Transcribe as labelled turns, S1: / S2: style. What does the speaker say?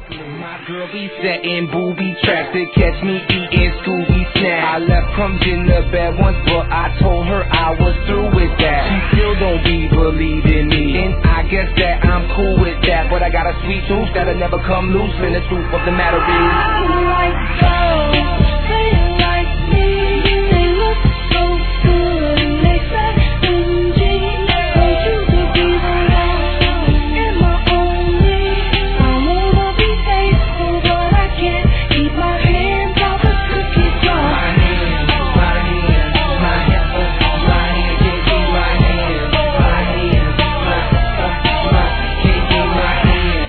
S1: My girl be setting booby traps to catch me eating Scooby snacks. I left crumbs in the bed once, but I told her I was through with that. She still don't be believing me, and I guess that I'm cool with that. But I got a sweet tooth that'll never come loose, and the truth of the matter is, I like gold.